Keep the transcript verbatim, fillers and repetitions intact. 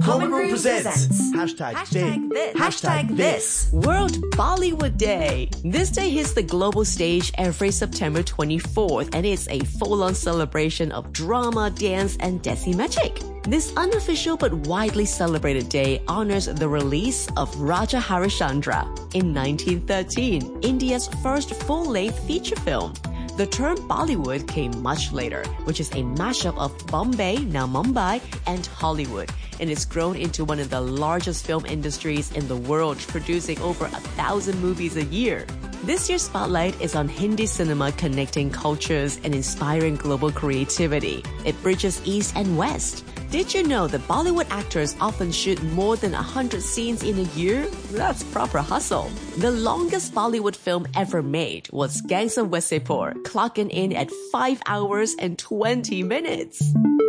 Common Room presents Hashtag, Hashtag this. Hashtag this World Bollywood Day. This day hits the global stage every September twenty-fourth, and it's a full-on celebration of drama, dance, and desi magic. This unofficial but widely celebrated day honors the release of Raja Harishchandra in nineteen thirteen, India's first full-length feature film. The term Bollywood came much later, which is a mashup of Bombay, now Mumbai, and Hollywood, and it's grown into one of the largest film industries in the world, producing over a thousand movies a year. This year's spotlight is on Hindi cinema connecting cultures and inspiring global creativity. It bridges East and West. Did you know that Bollywood actors often shoot more than one hundred scenes in a year? That's proper hustle. The longest Bollywood film ever made was Gangs of Wasseypur, clocking in at five hours and twenty minutes.